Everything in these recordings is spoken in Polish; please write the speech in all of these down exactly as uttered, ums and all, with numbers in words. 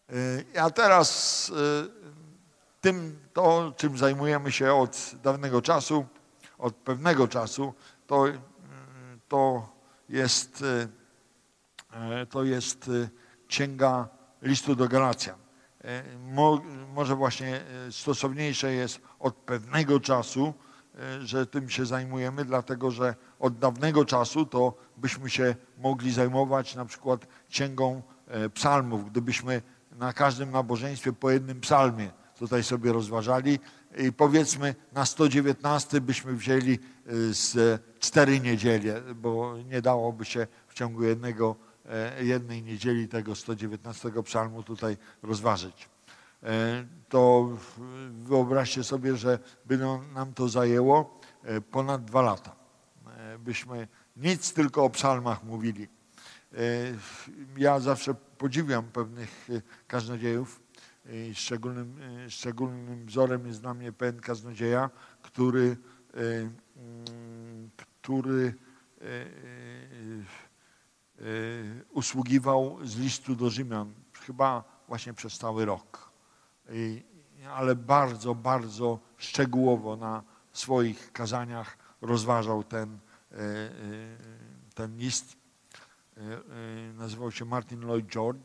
A teraz tym, to czym zajmujemy się od dawnego czasu, od pewnego czasu, to, to, jest, to jest Księga Listu do Galacjan. Mo, może właśnie stosowniejsze jest od pewnego czasu, że tym się zajmujemy, dlatego że od dawnego czasu to byśmy się mogli zajmować na przykład Księgą Psalmów, gdybyśmy na każdym nabożeństwie po jednym psalmie tutaj sobie rozważali i powiedzmy na sto dziewiętnasty byśmy wzięli z cztery niedziele, bo nie dałoby się w ciągu jednego, jednej niedzieli tego sto dziewiętnastego psalmu tutaj rozważyć. To wyobraźcie sobie, że by nam to zajęło ponad dwa lata. Byśmy nic tylko o psalmach mówili. Ja zawsze podziwiam pewnych kaznodziejów. Szczególnym, szczególnym wzorem jest dla mnie pewien kaznodzieja, który, który usługiwał z listu do Rzymian, chyba właśnie przez cały rok. Ale bardzo, bardzo szczegółowo na swoich kazaniach rozważał ten, ten list. Nazywał się Martin Lloyd George.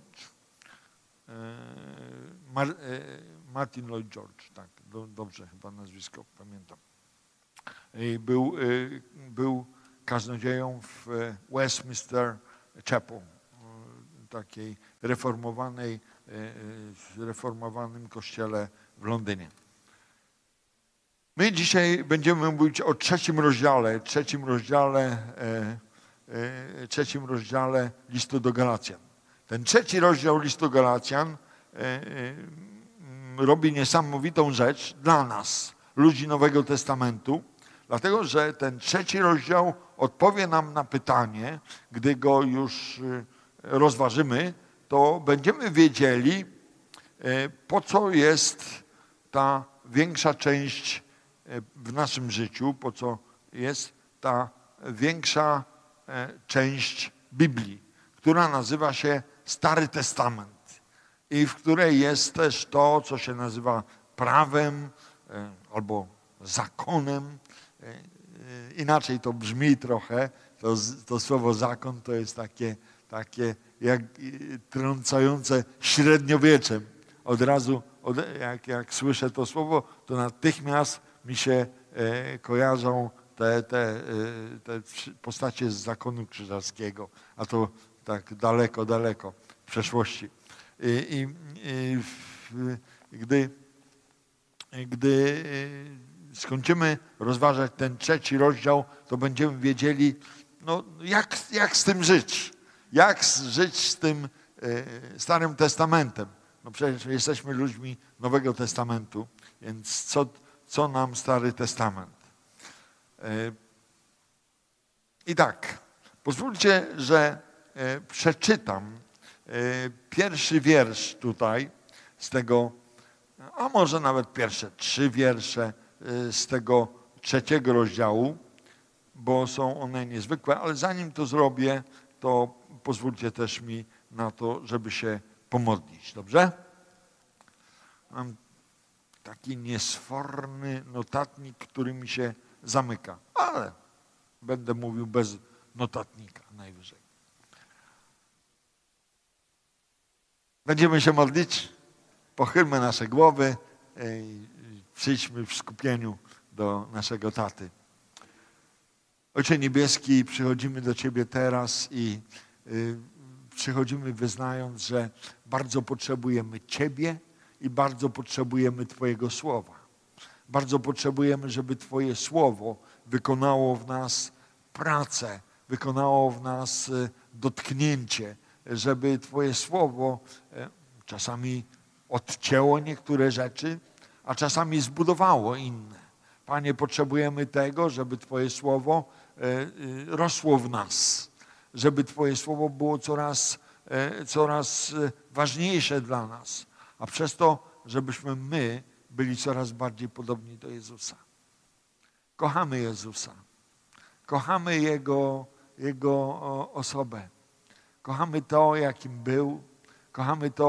Mar, Martin Lloyd George, tak, do, dobrze chyba nazwisko pamiętam. Był, był kaznodzieją w Westminster Chapel, takiej reformowanej, reformowanym kościele w Londynie. My dzisiaj będziemy mówić o trzecim rozdziale, trzecim rozdziale, trzecim rozdziale listu do Galacjan. Ten trzeci rozdział listu Galacjan robi niesamowitą rzecz dla nas, ludzi Nowego Testamentu, dlatego że ten trzeci rozdział odpowie nam na pytanie, gdy go już rozważymy, to będziemy wiedzieli, po co jest ta większa część w naszym życiu, po co jest ta większa część Biblii, która nazywa się Stary Testament i w której jest też to, co się nazywa prawem albo zakonem. Inaczej to brzmi trochę, to, to słowo zakon to jest takie, takie jak trącające średniowieczem. Od razu, od, jak, jak słyszę to słowo, to natychmiast mi się e, kojarzą te, te, te postacie z zakonu krzyżackiego, a to tak daleko, daleko w przeszłości. I, i, i w, gdy, gdy skończymy rozważać ten trzeci rozdział, to będziemy wiedzieli, no, jak, jak z tym żyć. Jak żyć z tym e, Starym Testamentem. No przecież jesteśmy ludźmi Nowego Testamentu, więc co, co nam Stary Testament? E, I tak, pozwólcie, że e, przeczytam e, pierwszy wiersz tutaj z tego, a może nawet pierwsze trzy wiersze e, z tego trzeciego rozdziału, bo są one niezwykłe, ale zanim to zrobię, to pozwólcie też mi na to, żeby się pomodlić. Dobrze? Mam taki niesforny notatnik, który mi się zamyka, ale będę mówił bez notatnika najwyżej. Będziemy się modlić, pochylmy nasze głowy i przyjdźmy w skupieniu do naszego taty. Ojcze Niebieski, przychodzimy do Ciebie teraz i y, przychodzimy wyznając, że bardzo potrzebujemy Ciebie i bardzo potrzebujemy Twojego Słowa. Bardzo potrzebujemy, żeby Twoje Słowo wykonało w nas pracę, wykonało w nas y, dotknięcie, żeby Twoje Słowo y, czasami odcięło niektóre rzeczy, a czasami zbudowało inne. Panie, potrzebujemy tego, żeby Twoje Słowo rosło w nas, żeby Twoje Słowo było coraz, coraz ważniejsze dla nas, a przez to, żebyśmy my byli coraz bardziej podobni do Jezusa. Kochamy Jezusa, kochamy Jego, Jego osobę, kochamy to, jakim był, kochamy to,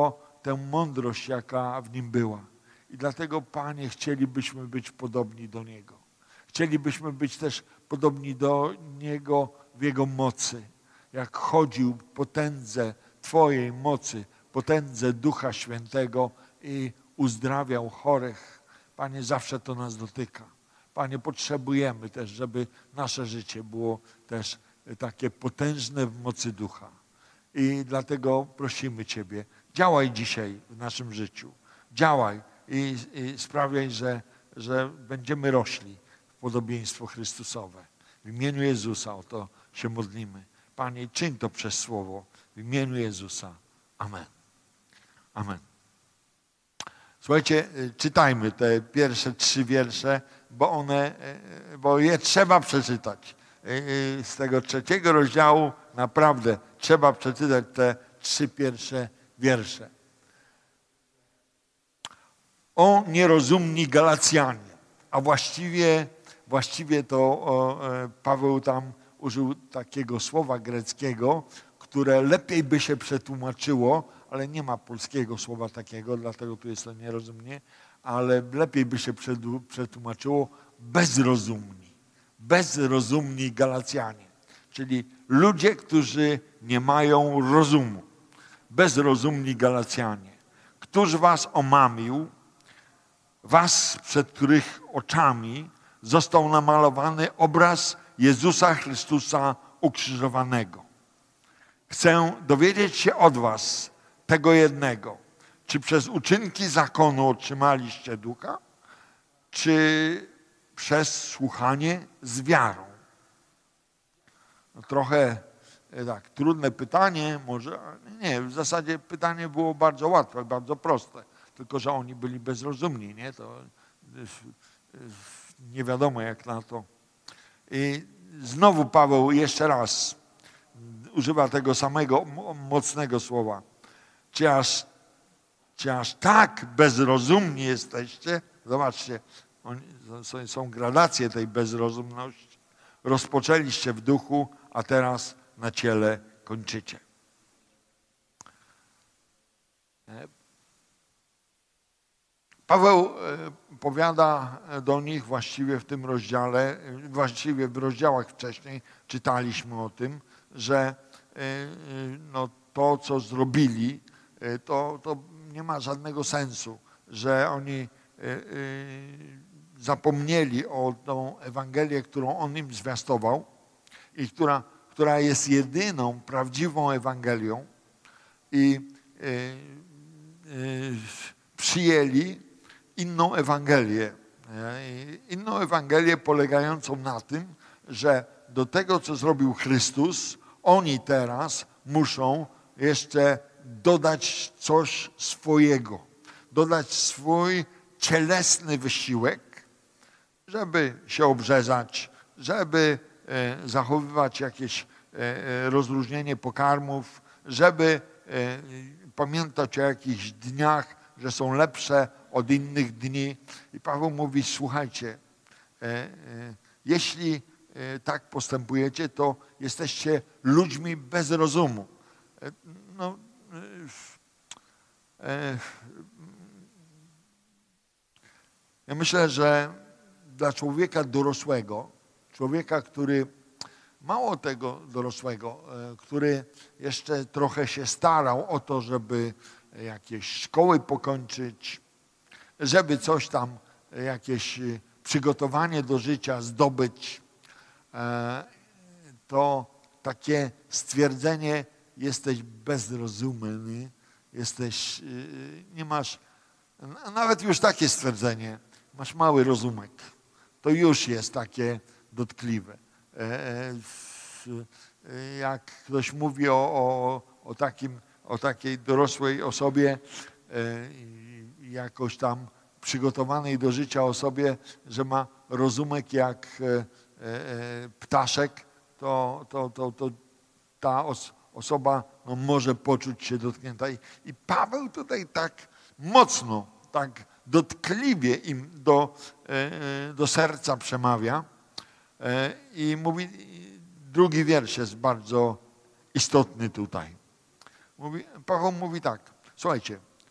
tę mądrość, jaka w nim była. I dlatego, Panie, chcielibyśmy być podobni do Niego. Chcielibyśmy być też podobni do Niego w Jego mocy. Jak chodził w potędze Twojej mocy, potędze Ducha Świętego i uzdrawiał chorych. Panie, zawsze to nas dotyka. Panie, potrzebujemy też, żeby nasze życie było też takie potężne w mocy Ducha. I dlatego prosimy Ciebie, działaj dzisiaj w naszym życiu. Działaj i, i sprawiaj, że, że będziemy rośli w podobieństwo Chrystusowe. W imieniu Jezusa o to się modlimy. Panie, czyń to przez Słowo. W imieniu Jezusa. Amen. Amen. Słuchajcie, czytajmy te pierwsze trzy wiersze, bo one, bo je trzeba przeczytać. Z tego trzeciego rozdziału naprawdę trzeba przeczytać te trzy pierwsze wiersze. O nierozumni Galacjanie, a właściwie, właściwie to o, Paweł tam użył takiego słowa greckiego, które lepiej by się przetłumaczyło, ale nie ma polskiego słowa takiego, dlatego tu jest to nierozumnie, ale lepiej by się przetłumaczyło bezrozumni. Bezrozumni Galacjanie, czyli ludzie, którzy nie mają rozumu. Bezrozumni Galacjanie. Któż was omamił, was, przed których oczami został namalowany obraz Jezusa Chrystusa ukrzyżowanego. Chcę dowiedzieć się od was tego jednego. Czy przez uczynki zakonu otrzymaliście ducha, czy przez słuchanie z wiarą? No trochę tak, trudne pytanie, może nie, w zasadzie pytanie było bardzo łatwe, bardzo proste, tylko że oni byli bezrozumni, nie? To nie wiadomo jak na to. I znowu Paweł jeszcze raz używa tego samego mocnego słowa. Czy aż, czy aż tak bezrozumni jesteście? Zobaczcie, są gradacje tej bezrozumności. Rozpoczęliście w duchu, a teraz na ciele kończycie. Paweł powiada do nich właściwie w tym rozdziale, właściwie w rozdziałach wcześniej czytaliśmy o tym, że no, to, co zrobili, to, to nie ma żadnego sensu, że oni zapomnieli o tą Ewangelię, którą on im zwiastował i która, która jest jedyną prawdziwą Ewangelią i y, y, przyjęli inną Ewangelię. Inną Ewangelię polegającą na tym, że do tego, co zrobił Chrystus, oni teraz muszą jeszcze dodać coś swojego. Dodać swój cielesny wysiłek, żeby się obrzezać, żeby zachowywać jakieś rozróżnienie pokarmów, żeby pamiętać o jakichś dniach, że są lepsze od innych dni. I Paweł mówi, słuchajcie, jeśli tak postępujecie, to jesteście ludźmi bez rozumu. No, ja myślę, że dla człowieka dorosłego, człowieka, który mało tego dorosłego, który jeszcze trochę się starał o to, żeby jakieś szkoły pokończyć, żeby coś tam, jakieś przygotowanie do życia zdobyć, to takie stwierdzenie, jesteś bezrozumny, jesteś, nie masz, nawet już takie stwierdzenie, masz mały rozumek, to już jest takie dotkliwe. Jak ktoś mówi o, o, o, takim, o takiej dorosłej osobie, jakoś tam przygotowanej do życia osobie, że ma rozumek jak ptaszek, to, to, to, to ta os, osoba no, może poczuć się dotknięta. I, I Paweł tutaj tak mocno, tak dotkliwie im do, do serca przemawia i mówi, drugi wiersz jest bardzo istotny tutaj. Mówi, Paweł mówi tak, słuchajcie,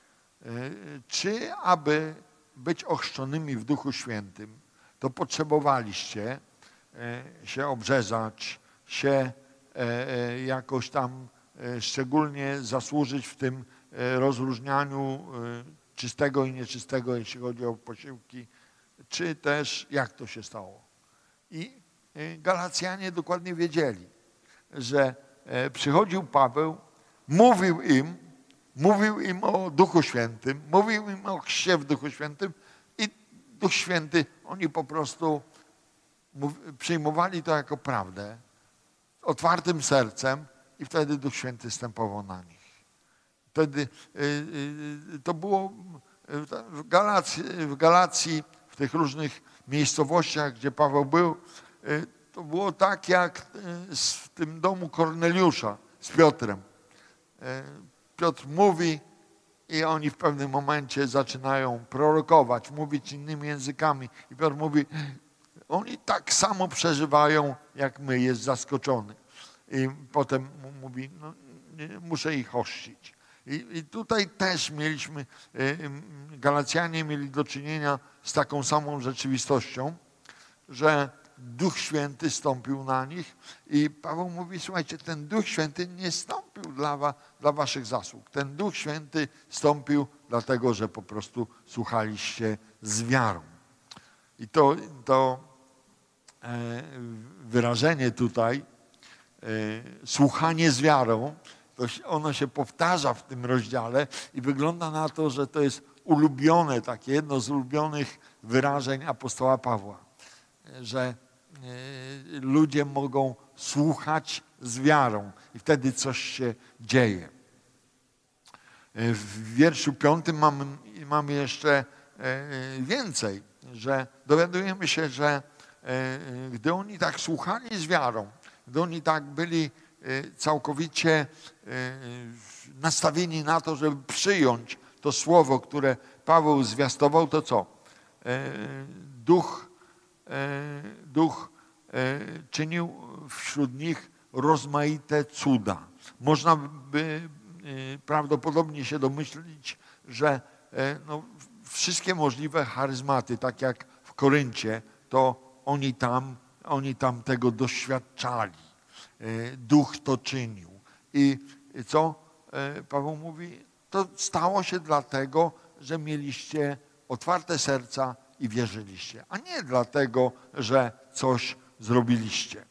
czy aby być ochrzczonymi w Duchu Świętym, to potrzebowaliście się obrzezać, się jakoś tam szczególnie zasłużyć w tym rozróżnianiu czystego i nieczystego, jeśli chodzi o posiłki, czy też jak to się stało. I Galacjanie dokładnie wiedzieli, że przychodził Paweł, mówił im, mówił im o Duchu Świętym, mówił im o chrzcie w Duchu Świętym i Duch Święty, oni po prostu przyjmowali to jako prawdę, otwartym sercem i wtedy Duch Święty stępował na nich. Wtedy to było w Galacji, w Galacji, w tych różnych miejscowościach, gdzie Paweł był, to było tak jak w tym domu Korneliusza z Piotrem. Piotr mówi i oni w pewnym momencie zaczynają prorokować, mówić innymi językami. I Piotr mówi, oni tak samo przeżywają jak my, jest zaskoczony. I potem mówi, no, muszę ich ochrzcić. I, I tutaj też mieliśmy, Galacjanie mieli do czynienia z taką samą rzeczywistością, że Duch Święty stąpił na nich i Paweł mówi, słuchajcie, ten Duch Święty nie stąpił dla, wa, dla waszych zasług. Ten Duch Święty stąpił dlatego, że po prostu słuchaliście z wiarą. I to, to e, wyrażenie tutaj, e, słuchanie z wiarą, to ono się powtarza w tym rozdziale i wygląda na to, że to jest ulubione, takie jedno z ulubionych wyrażeń apostoła Pawła, że ludzie mogą słuchać z wiarą i wtedy coś się dzieje. W wierszu piątym mamy, mamy jeszcze więcej, że dowiadujemy się, że gdy oni tak słuchali z wiarą, gdy oni tak byli całkowicie nastawieni na to, żeby przyjąć to słowo, które Paweł zwiastował, to co? Duch, Duch czynił wśród nich rozmaite cuda. Można by prawdopodobnie się domyślić, że no, wszystkie możliwe charyzmaty, tak jak w Koryncie, to oni tam, oni tam tego doświadczali. Duch to czynił. I co Paweł mówi? To stało się dlatego, że mieliście otwarte serca i wierzyliście, a nie dlatego, że coś zrobiliście.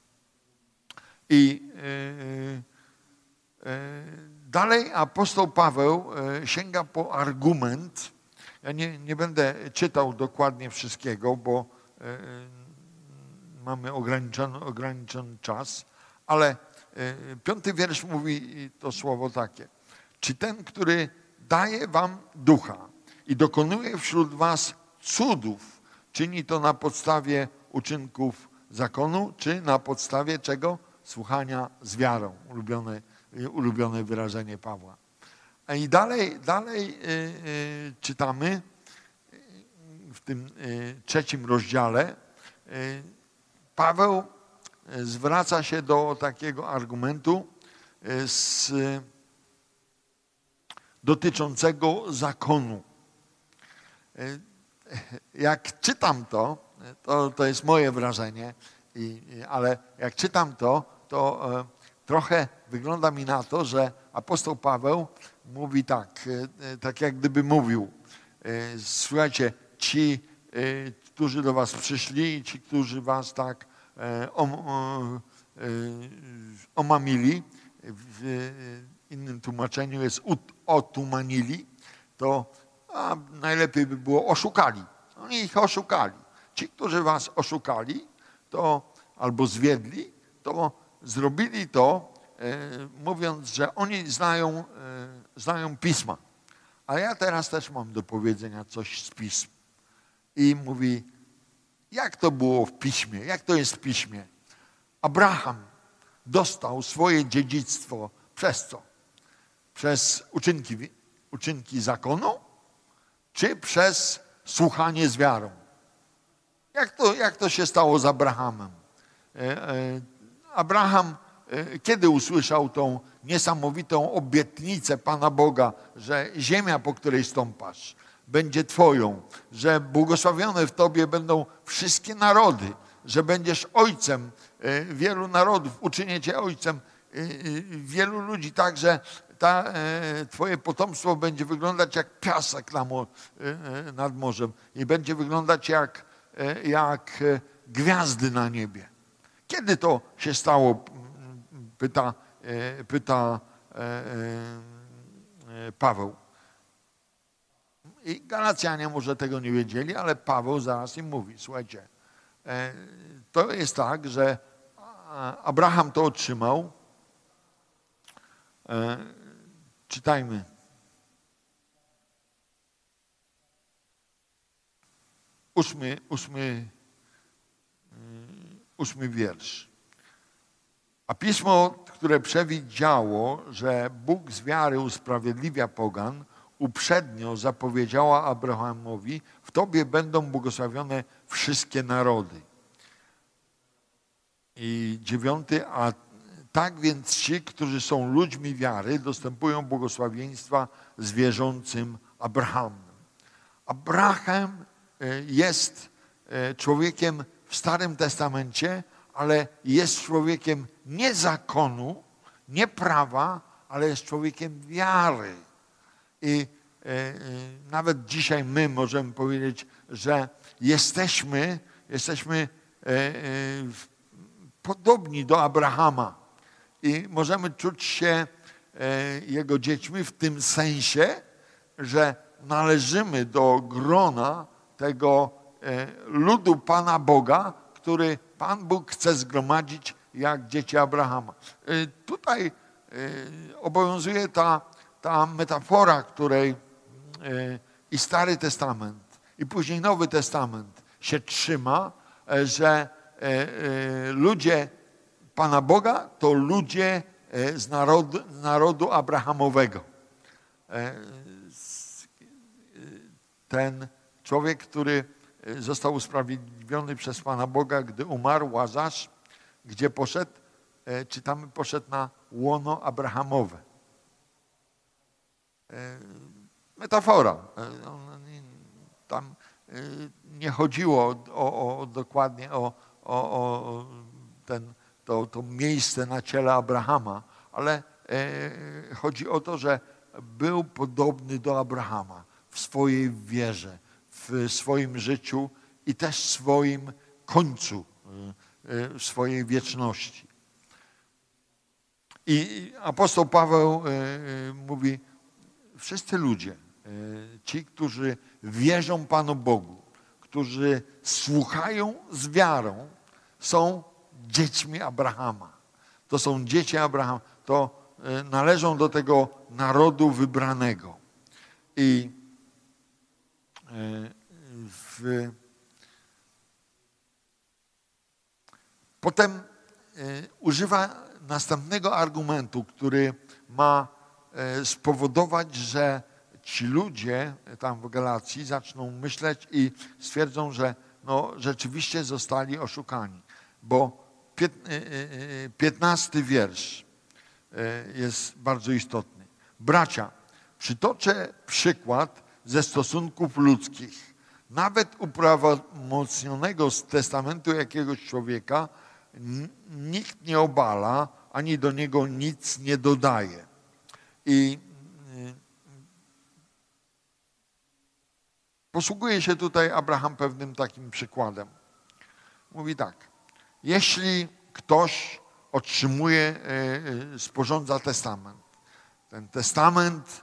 I yy, yy, dalej apostoł Paweł yy, sięga po argument. Ja nie, nie będę czytał dokładnie wszystkiego, bo yy, mamy ograniczony, ograniczony czas, ale yy, piąty wiersz mówi to słowo takie. Czy ten, który daje wam ducha i dokonuje wśród was cudów, czyni to na podstawie uczynków zakonu, czy na podstawie czego? Słuchania z wiarą. Ulubione, ulubione wyrażenie Pawła. I dalej, dalej yy, yy, czytamy w tym yy, trzecim rozdziale. Yy, Paweł zwraca się do takiego argumentu yy, z, dotyczącego zakonu. Yy, jak czytam to, To, to jest moje wrażenie, i, ale jak czytam to, to e, trochę wygląda mi na to, że apostoł Paweł mówi tak, e, tak jak gdyby mówił, e, słuchajcie, ci, e, którzy do was przyszli i ci, którzy was tak e, om, o, e, omamili, w innym tłumaczeniu jest ut, otumanili, to a, najlepiej by było oszukali. Oni ich oszukali. Ci, którzy was oszukali, to albo zwiedli, to zrobili to, e, mówiąc, że oni znają, e, znają pisma. A ja teraz też mam do powiedzenia coś z pism. I mówi, jak to było w piśmie, jak to jest w piśmie. Abraham dostał swoje dziedzictwo przez co? Przez uczynki, uczynki zakonu, czy przez słuchanie z wiarą? Jak to, jak to się stało z Abrahamem? Abraham kiedy usłyszał tą niesamowitą obietnicę Pana Boga, że ziemia, po której stąpasz, będzie Twoją, że błogosławione w Tobie będą wszystkie narody, że będziesz ojcem wielu narodów, uczynię Cię ojcem wielu ludzi, tak, że ta, Twoje potomstwo będzie wyglądać jak piasek nad morzem i będzie wyglądać jak, jak gwiazdy na niebie. Kiedy to się stało? Pyta, pyta Paweł. I Galacjanie może tego nie wiedzieli, ale Paweł zaraz im mówi, słuchajcie, to jest tak, że Abraham to otrzymał. Czytajmy. Ósmy, ósmy, ósmy wiersz. A pismo, które przewidziało, że Bóg z wiary usprawiedliwia pogan, uprzednio zapowiedziała Abrahamowi, w Tobie będą błogosławione wszystkie narody. I dziewiąty, a tak więc ci, którzy są ludźmi wiary, dostępują błogosławieństwa z wierzącym Abrahamem. Abraham jest człowiekiem w Starym Testamencie, ale jest człowiekiem nie zakonu, nie prawa, ale jest człowiekiem wiary. I nawet dzisiaj my możemy powiedzieć, że jesteśmy, jesteśmy podobni do Abrahama i możemy czuć się jego dziećmi w tym sensie, że należymy do grona tego ludu Pana Boga, który Pan Bóg chce zgromadzić jak dzieci Abrahama. Tutaj obowiązuje ta, ta metafora, której i Stary Testament, i później Nowy Testament się trzyma, że ludzie Pana Boga to ludzie z narodu, z narodu Abrahamowego. Ten człowiek, który został usprawiedliwiony przez Pana Boga, gdy umarł, Łazarz, gdzie poszedł, czytamy, poszedł na łono Abrahamowe. Metafora. Tam nie chodziło o, o, o dokładnie o, o, o ten, to, to miejsce na ciele Abrahama, ale e, chodzi o to, że był podobny do Abrahama w swojej wierze, w swoim życiu i też w swoim końcu, w swojej wieczności. I apostoł Paweł mówi, wszyscy ludzie, ci, którzy wierzą Panu Bogu, którzy słuchają z wiarą, są dziećmi Abrahama. To są dzieci Abrahama, to należą do tego narodu wybranego. I w... potem używa następnego argumentu, który ma spowodować, że ci ludzie tam w Galacji zaczną myśleć i stwierdzą, że no, rzeczywiście zostali oszukani. Bo piętnasty wiersz jest bardzo istotny. Bracia, przytoczę przykład ze stosunków ludzkich. Nawet uprawomocnionego z testamentu jakiegoś człowieka nikt nie obala, ani do niego nic nie dodaje. I posługuje się tutaj Abraham pewnym takim przykładem. Mówi tak, jeśli ktoś otrzymuje, sporządza testament, ten testament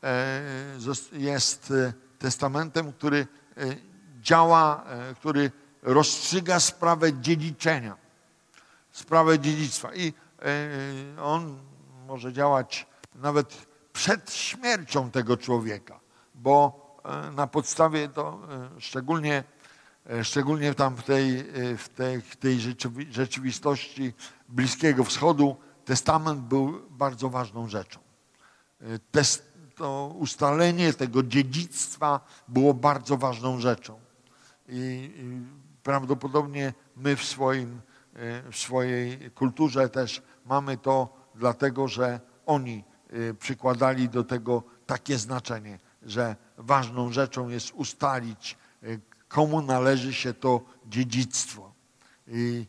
jest testamentem, który działa, który rozstrzyga sprawę dziedziczenia, sprawę dziedzictwa. I on może działać nawet przed śmiercią tego człowieka, bo na podstawie to szczególnie, szczególnie tam w tej, w tej, w tej rzeczywistości Bliskiego Wschodu testament był bardzo ważną rzeczą. Test, to ustalenie tego dziedzictwa było bardzo ważną rzeczą. I, i prawdopodobnie my w, swoim, w swojej kulturze też mamy to dlatego, że oni przykładali do tego takie znaczenie, że ważną rzeczą jest ustalić, komu należy się to dziedzictwo. I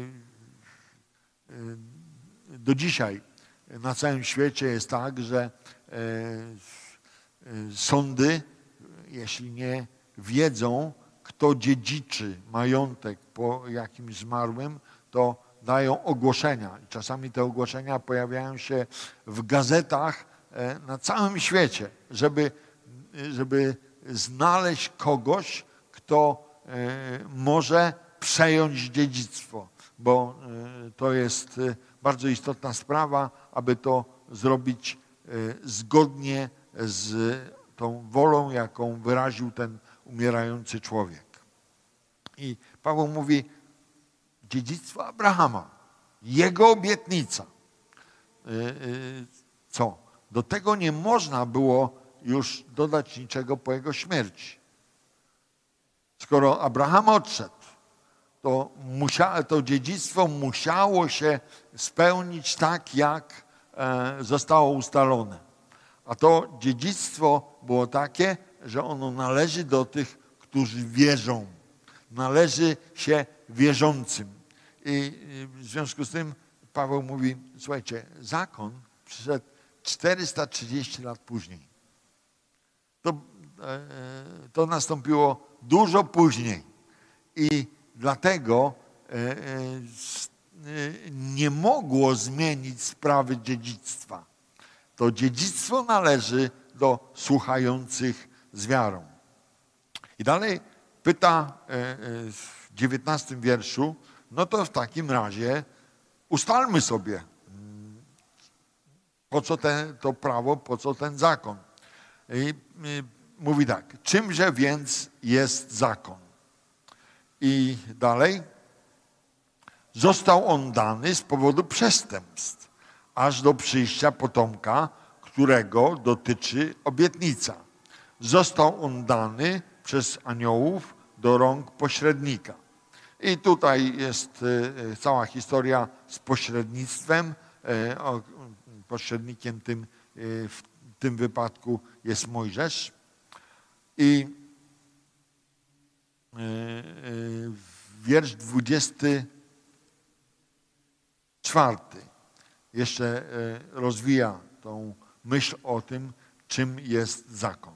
do dzisiaj na całym świecie jest tak, że sądy, jeśli nie wiedzą, kto dziedziczy majątek po jakimś zmarłym, to dają ogłoszenia. Czasami te ogłoszenia pojawiają się w gazetach na całym świecie, żeby, żeby znaleźć kogoś, kto może przejąć dziedzictwo, bo to jest bardzo istotna sprawa, aby to zrobić zgodnie z tą wolą, jaką wyraził ten umierający człowiek. I Paweł mówi, dziedzictwo Abrahama, jego obietnica. Co? Do tego nie można było już dodać niczego po jego śmierci. Skoro Abraham odszedł, to, musia, to dziedzictwo musiało się spełnić tak, jak zostało ustalone. A to dziedzictwo było takie, że ono należy do tych, którzy wierzą. Należy się wierzącym. I w związku z tym Paweł mówi, słuchajcie, zakon przyszedł czterysta trzydzieści lat później. To, to nastąpiło dużo później. I dlatego nie mogło zmienić sprawy dziedzictwa. To dziedzictwo należy do słuchających z wiarą. I dalej pyta w dziewiętnastym wierszu, no to w takim razie ustalmy sobie, po co ten, to prawo, po co ten zakon. I mówi tak, czymże więc jest zakon? I dalej, został on dany z powodu przestępstw, aż do przyjścia potomka, którego dotyczy obietnica. Został on dany przez aniołów do rąk pośrednika. I tutaj jest cała historia z pośrednictwem. Pośrednikiem tym, w tym wypadku jest Mojżesz. I wiersz dwudziesty czwarty jeszcze rozwija tą myśl o tym, czym jest zakon.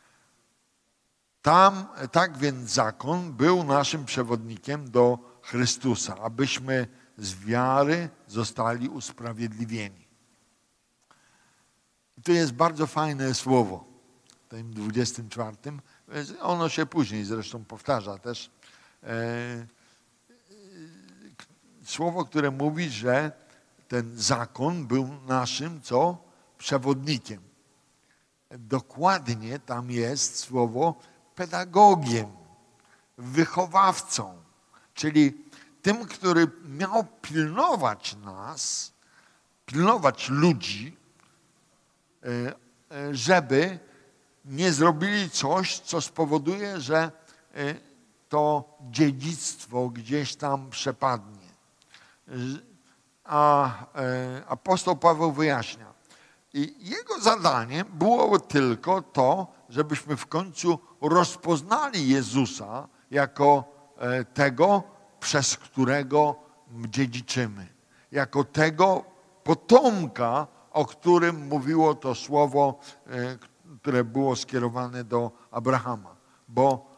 Tam, tak więc zakon był naszym przewodnikiem do Chrystusa, abyśmy z wiary zostali usprawiedliwieni. I to jest bardzo fajne słowo w tym dwudziestym czwartym. Ono się później zresztą powtarza też. Słowo, które mówi, że ten zakon był naszym, co? Przewodnikiem. Dokładnie tam jest słowo pedagogiem, wychowawcą, czyli tym, który miał pilnować nas, pilnować ludzi, żeby nie zrobili coś, co spowoduje, że to dziedzictwo gdzieś tam przepadnie. A apostoł Paweł wyjaśnia. I jego zadaniem było tylko to, żebyśmy w końcu rozpoznali Jezusa jako tego, przez którego dziedziczymy. Jako tego potomka, o którym mówiło to słowo, które było skierowane do Abrahama. Bo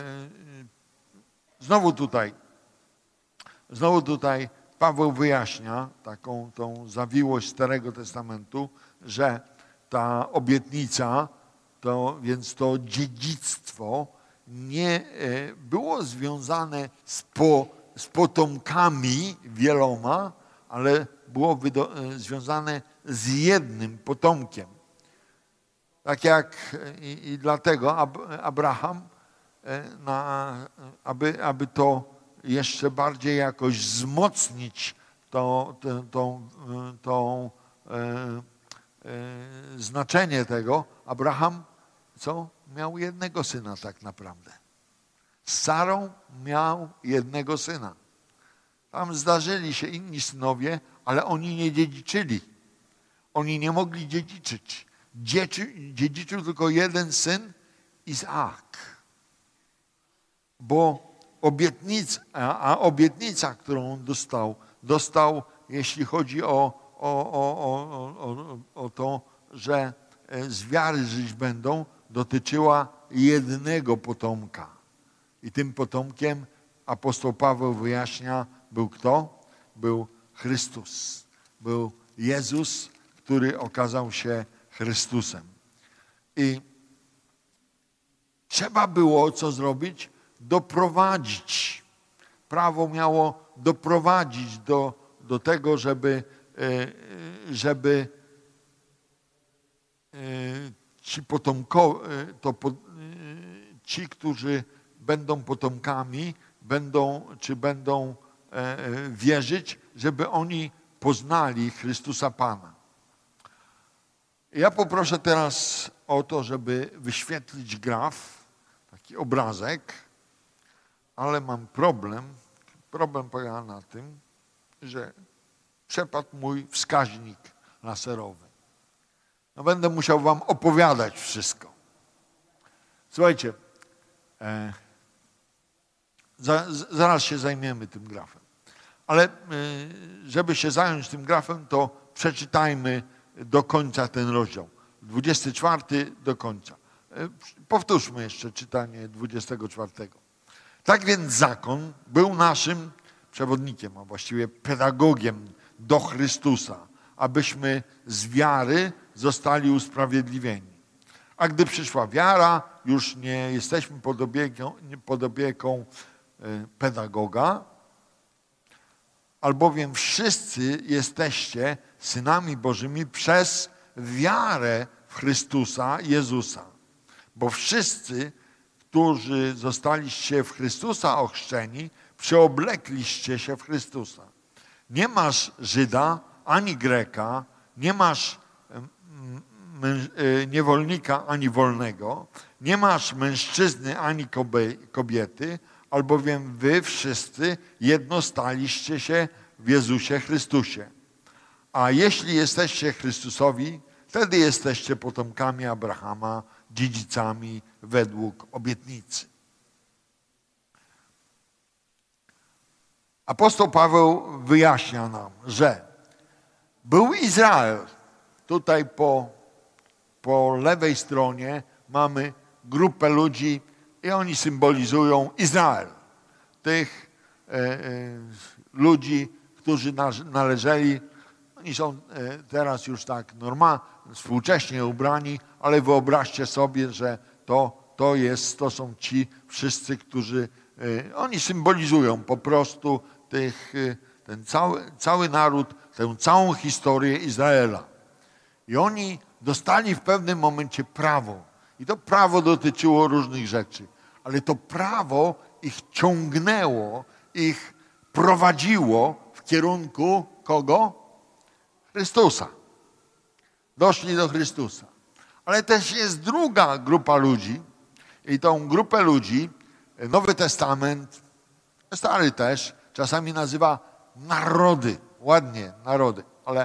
znowu tutaj, znowu tutaj Paweł wyjaśnia taką tą zawiłość Starego Testamentu, że ta obietnica, to, więc to dziedzictwo nie było związane z, po, z potomkami wieloma, ale było związane z jednym potomkiem. Tak jak i, i dlatego Ab, Abraham, na, aby, aby to jeszcze bardziej jakoś wzmocnić to, to, to, to e, e, znaczenie tego, Abraham co? Miał jednego syna tak naprawdę. Z Sarą miał jednego syna. Tam zdarzyli się inni synowie, ale oni nie dziedziczyli. Oni nie mogli dziedziczyć. Dzieczy, dziedziczył tylko jeden syn, Izaak. Bo obietnica, a obietnica, którą on dostał, dostał, jeśli chodzi o, o, o, o, o, o to, że z wiary żyć będą, dotyczyła jednego potomka. I tym potomkiem apostoł Paweł wyjaśnia, był kto? Był Chrystus. Był Jezus, który okazał się Chrystusem. I trzeba było co zrobić? Doprowadzić. Prawo miało doprowadzić do, do tego, żeby, żeby ci potomkowie, to ci, którzy będą potomkami, będą, czy będą wierzyć, żeby oni poznali Chrystusa Pana. Ja poproszę teraz o to, żeby wyświetlić graf, taki obrazek, ale mam problem. Problem polega na tym, że przepadł mój wskaźnik laserowy. No będę musiał wam opowiadać wszystko. Słuchajcie, e, za, zaraz się zajmiemy tym grafem. Ale e, żeby się zająć tym grafem, to przeczytajmy do końca ten rozdział. dwudziesty czwarty do końca. E, powtórzmy jeszcze czytanie dwudziestego czwartego. Tak więc zakon był naszym przewodnikiem, a właściwie pedagogiem do Chrystusa, abyśmy z wiary zostali usprawiedliwieni. A gdy przyszła wiara, już nie jesteśmy pod opieką, pod opieką pedagoga, albowiem wszyscy jesteście synami Bożymi przez wiarę w Chrystusa Jezusa. Bo wszyscy, którzy zostaliście w Chrystusa ochrzczeni, przeoblekliście się w Chrystusa. Nie masz Żyda ani Greka, nie masz niewolnika ani wolnego, nie masz mężczyzny ani kobiety, albowiem wy wszyscy jedno staliście się w Jezusie Chrystusie. A jeśli jesteście Chrystusowi, wtedy jesteście potomkami Abrahama, dziedzicami według obietnicy. Apostoł Paweł wyjaśnia nam, że był Izrael. Tutaj po, po lewej stronie mamy grupę ludzi i oni symbolizują Izrael. Tych e, e, ludzi, którzy należeli, oni są teraz już tak normalnie, współcześnie ubrani, ale wyobraźcie sobie, że to, to, jest, to są ci wszyscy, którzy, oni symbolizują po prostu tych, ten cały, cały naród, tę całą historię Izraela. I oni dostali w pewnym momencie prawo. I to prawo dotyczyło różnych rzeczy. Ale to prawo ich ciągnęło, ich prowadziło w kierunku kogo? Chrystusa. Doszli do Chrystusa. Ale też jest druga grupa ludzi i tą grupę ludzi Nowy Testament, Stary też, czasami nazywa narody. Ładnie, narody. Ale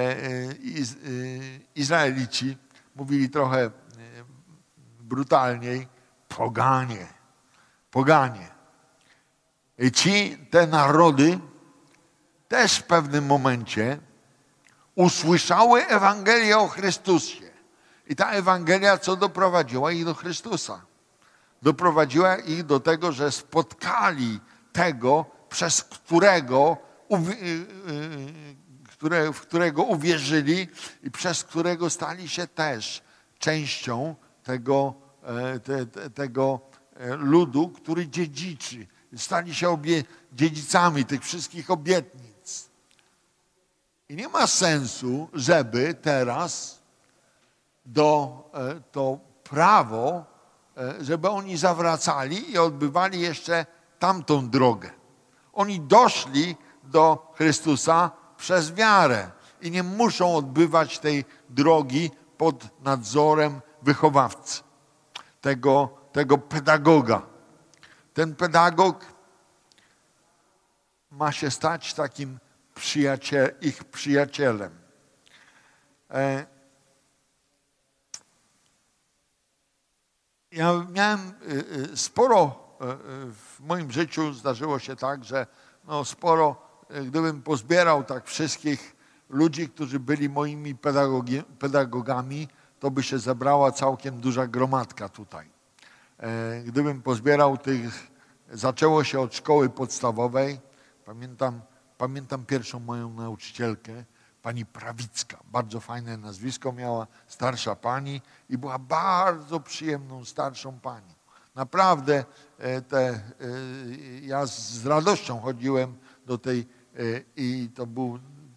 Izraelici mówili trochę brutalniej poganie. Poganie. I ci, te narody też w pewnym momencie usłyszały Ewangelię o Chrystusie. I ta Ewangelia co doprowadziła ich do Chrystusa? Doprowadziła ich do tego, że spotkali tego, przez którego, które, w którego uwierzyli i przez którego stali się też częścią tego, te, te, tego ludu, który dziedziczy. Stali się obie, dziedzicami tych wszystkich obietnic. I nie ma sensu, żeby teraz do, to prawo, żeby oni zawracali i odbywali jeszcze tamtą drogę. Oni doszli do Chrystusa przez wiarę i nie muszą odbywać tej drogi pod nadzorem wychowawcy, tego, tego pedagoga. Ten pedagog ma się stać takim przyjaciel, ich przyjacielem. Ja miałem sporo w moim życiu, zdarzyło się tak, że no sporo, gdybym pozbierał tak wszystkich ludzi, którzy byli moimi pedagogi, pedagogami, to by się zebrała całkiem duża gromadka tutaj. Gdybym pozbierał tych, zaczęło się od szkoły podstawowej, pamiętam, pamiętam pierwszą moją nauczycielkę, pani Prawicka, bardzo fajne nazwisko miała, starsza pani i była bardzo przyjemną starszą panią. Naprawdę te, ja z radością chodziłem do tej i to, był,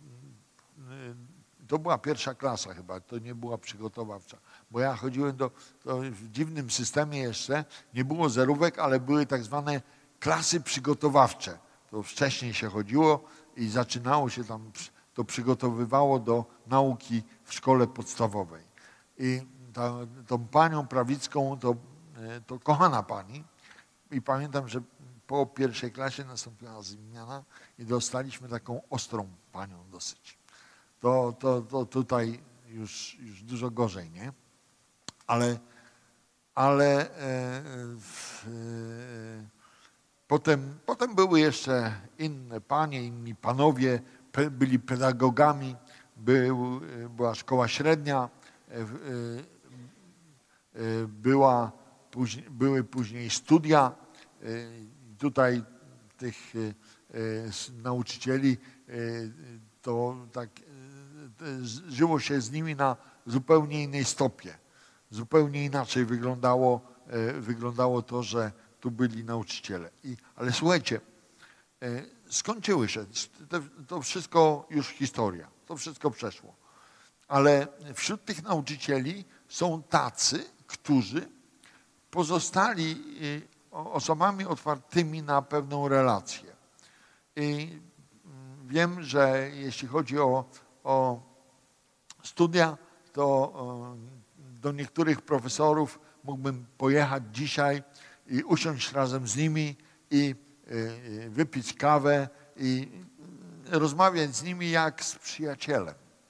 to była pierwsza klasa chyba, to nie była przygotowawcza, bo ja chodziłem do, to w dziwnym systemie jeszcze, nie było zerówek, ale były tak zwane klasy przygotowawcze. To wcześniej się chodziło i zaczynało się tam, to przygotowywało do nauki w szkole podstawowej. I ta, tą panią Prawicką to, to kochana pani i pamiętam, że po pierwszej klasie nastąpiła zmiana i dostaliśmy taką ostrą panią dosyć. To, to, to tutaj już, już dużo gorzej, nie? Ale, ale e, e, potem, potem były jeszcze inne panie, inni panowie, pe, byli pedagogami, był, była szkoła średnia, e, e, była, później, były później studia. E, tutaj tych e, nauczycieli e, to tak żyło się z nimi na zupełnie innej stopie. Zupełnie inaczej wyglądało, wyglądało to, że tu byli nauczyciele. I, ale słuchajcie, skończyły się. To wszystko już historia. To wszystko przeszło. Ale wśród tych nauczycieli są tacy, którzy pozostali osobami otwartymi na pewną relację. I wiem, że jeśli chodzi o, o studia, to do niektórych profesorów mógłbym pojechać dzisiaj i usiąść razem z nimi i wypić kawę i rozmawiać z nimi jak z przyjacielem.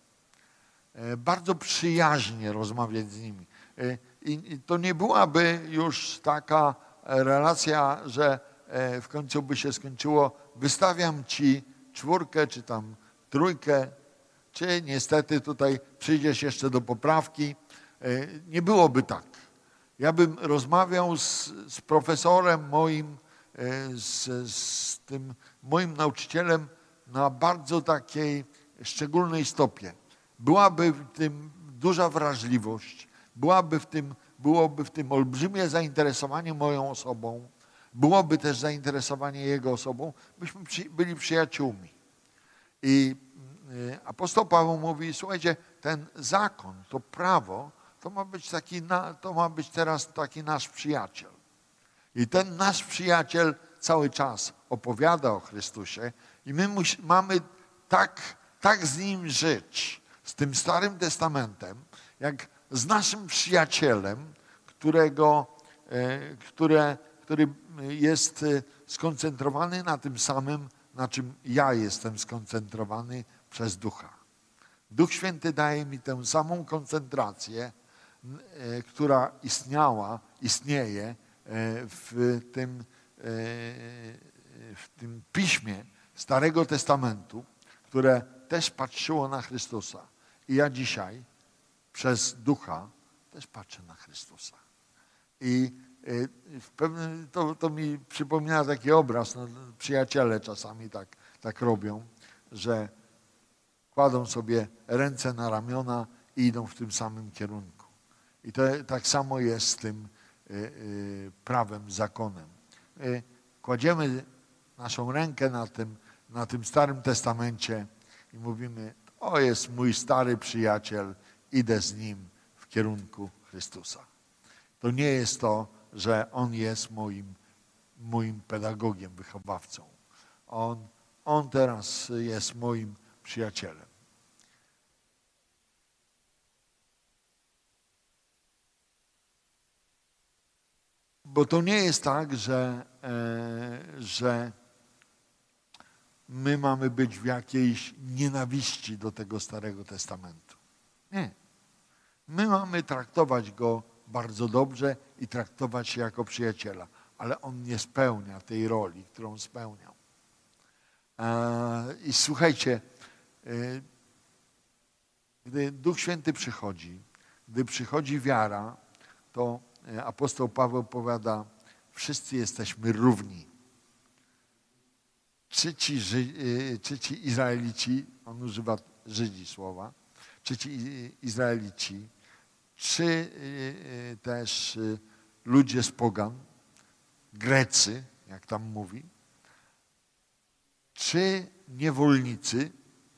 Bardzo przyjaźnie rozmawiać z nimi. I to nie byłaby już taka relacja, że w końcu by się skończyło, wystawiam ci czwórkę czy tam trójkę, czy niestety tutaj przyjdziesz jeszcze do poprawki. Nie byłoby tak. Ja bym rozmawiał z, z profesorem moim, z, z tym moim nauczycielem na bardzo takiej szczególnej stopie. Byłaby w tym duża wrażliwość, byłaby w tym, byłoby w tym olbrzymie zainteresowanie moją osobą, byłoby też zainteresowanie jego osobą, byśmy przy, byli przyjaciółmi. I apostoł Paweł mówi, słuchajcie, ten zakon, to prawo, to ma być taki, to ma być teraz taki nasz przyjaciel. I ten nasz przyjaciel cały czas opowiada o Chrystusie i my musi, mamy tak, tak z nim żyć, z tym Starym Testamentem, jak z naszym przyjacielem, którego, które, który jest skoncentrowany na tym samym, na czym ja jestem skoncentrowany przez Ducha. Duch Święty daje mi tę samą koncentrację, która istniała, istnieje w tym, w tym piśmie Starego Testamentu, które też patrzyło na Chrystusa. I ja dzisiaj przez Ducha też patrzę na Chrystusa. I w pewnym, to, to mi przypomina taki obraz, no, przyjaciele czasami tak, tak robią, że kładą sobie ręce na ramiona i idą w tym samym kierunku. I to tak samo jest z tym y, y, prawem, zakonem. Y, kładziemy naszą rękę na tym, na tym Starym Testamencie i mówimy, o jest mój stary przyjaciel, idę z nim w kierunku Chrystusa. To nie jest to, że on jest moim, moim pedagogiem, wychowawcą. On, on teraz jest moim przyjacielem. Bo to nie jest tak, że, e, że my mamy być w jakiejś nienawiści do tego Starego Testamentu. Nie. My mamy traktować go bardzo dobrze i traktować się jako przyjaciela, ale on nie spełnia tej roli, którą spełniał. I słuchajcie, gdy Duch Święty przychodzi, gdy przychodzi wiara, to apostoł Paweł powiada, wszyscy jesteśmy równi. Czy ci, czy ci Izraelici, on używa Żydzi słowa, czy ci Izraelici, czy też ludzie z pogan, Grecy, jak tam mówi, czy niewolnicy,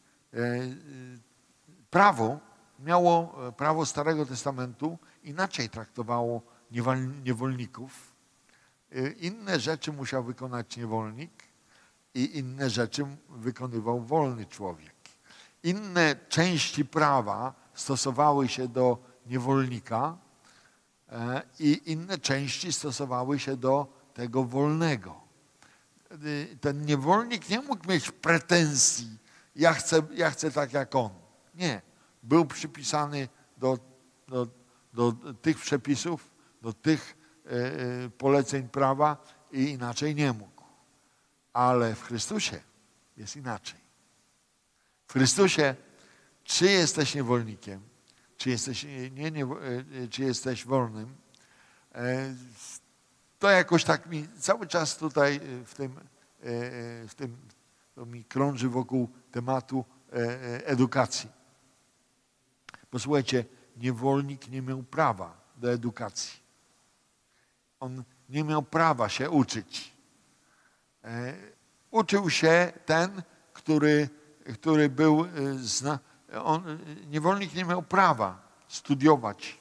prawo miało, prawo Starego Testamentu inaczej traktowało niewolników. Inne rzeczy musiał wykonać niewolnik i inne rzeczy wykonywał wolny człowiek. Inne części prawa stosowały się do niewolnika i inne części stosowały się do tego wolnego. Ten niewolnik nie mógł mieć pretensji, ja chcę, ja chcę tak jak on. Nie. Był przypisany do, do, do tych przepisów, do tych e, poleceń prawa i inaczej nie mógł. Ale w Chrystusie jest inaczej. W Chrystusie, czy jesteś niewolnikiem, czy jesteś, nie, nie, czy jesteś wolnym, e, to jakoś tak mi cały czas tutaj w tym, e, w tym to mi krąży wokół tematu e, edukacji. Posłuchajcie, niewolnik nie miał prawa do edukacji. On nie miał prawa się uczyć. E, uczył się ten, który, który był, zna, on, niewolnik nie miał prawa studiować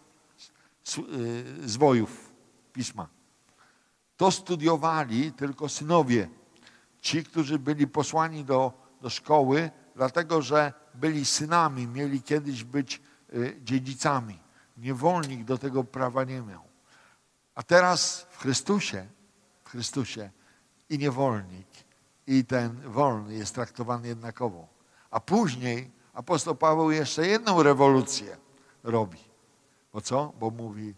zwojów Pisma. To studiowali tylko synowie. Ci, którzy byli posłani do, do szkoły, dlatego że byli synami, mieli kiedyś być dziedzicami. Niewolnik do tego prawa nie miał. A teraz w Chrystusie, w Chrystusie i niewolnik, i ten wolny jest traktowany jednakowo. A później apostoł Paweł jeszcze jedną rewolucję robi. Bo co? Bo mówi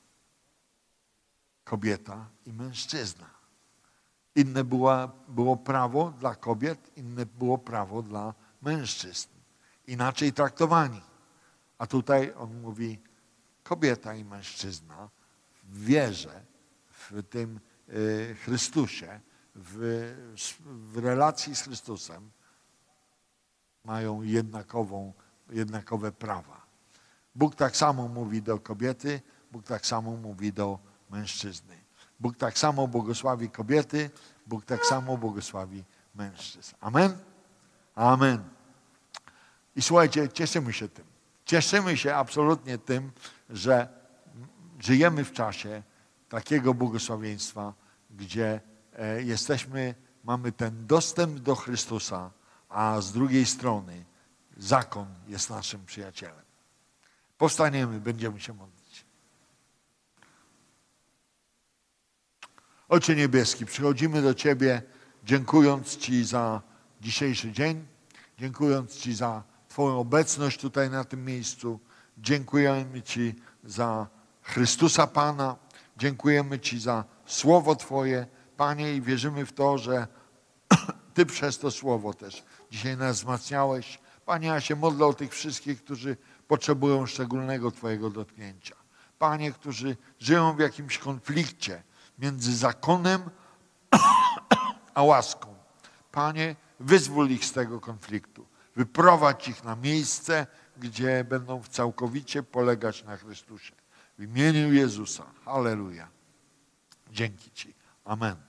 kobieta i mężczyzna. Inne było, było prawo dla kobiet, inne było prawo dla mężczyzn. Inaczej traktowani. A tutaj on mówi kobieta i mężczyzna w wierze, w tym y, Chrystusie, w, w relacji z Chrystusem mają jednakową, jednakowe prawa. Bóg tak samo mówi do kobiety, Bóg tak samo mówi do mężczyzny. Bóg tak samo błogosławi kobiety, Bóg tak samo błogosławi mężczyzn. Amen? Amen. I słuchajcie, cieszymy się tym. Cieszymy się absolutnie tym, że żyjemy w czasie takiego błogosławieństwa, gdzie jesteśmy, mamy ten dostęp do Chrystusa, a z drugiej strony zakon jest naszym przyjacielem. Powstaniemy, będziemy się modlić. Ojcze Niebieski, przychodzimy do Ciebie, dziękując Ci za dzisiejszy dzień, dziękując Ci za Twoją obecność tutaj na tym miejscu. Dziękujemy Ci za Chrystusa Pana, dziękujemy Ci za Słowo Twoje, Panie, i wierzymy w to, że Ty przez to Słowo też dzisiaj nas wzmacniałeś. Panie, ja się modlę o tych wszystkich, którzy potrzebują szczególnego Twojego dotknięcia. Panie, którzy żyją w jakimś konflikcie między zakonem a łaską. Panie, wyzwól ich z tego konfliktu. Wyprowadź ich na miejsce, gdzie będą całkowicie polegać na Chrystusie. W imieniu Jezusa. Halleluja. Dzięki Ci. Amen.